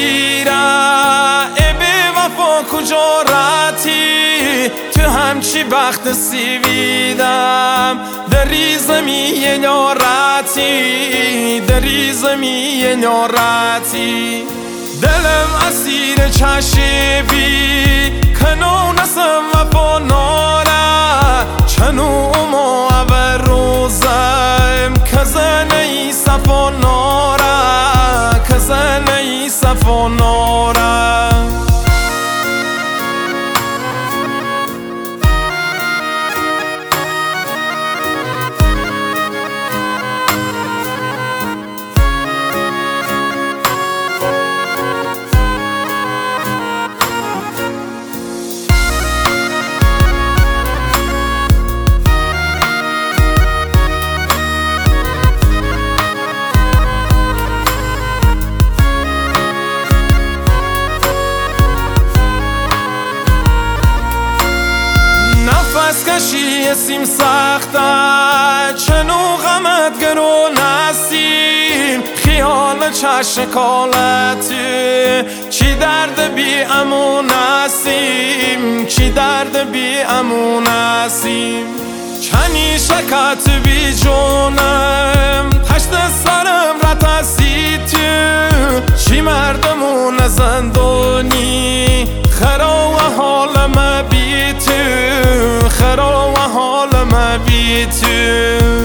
اسیره به وفا کجا رتی تو همچی بخت سیویدم دری زمی نارتی دری زمی نارتی دلم اسیر چشیبی کنو نسم وفا ناره چنو ما اول روزم کزنی صفا ناره کزنی صفا ناره کشی سیم سخته چنو غمت گرو نسیم خیال چشکالتی چی درد بی امون نسیم چی درد بی امون نسیم چنی شکت بی جونم تشت سرم رتسی تو چی مردمون زندونی خرا و حالم بی تو خرا و حالم بی تو